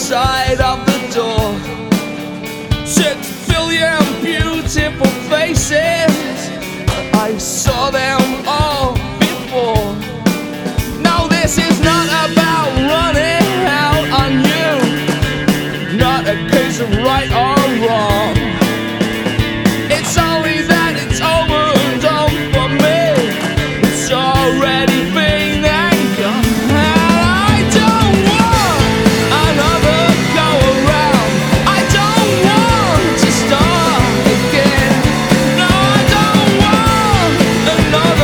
side of the door. 6 billion beautiful faces, I saw them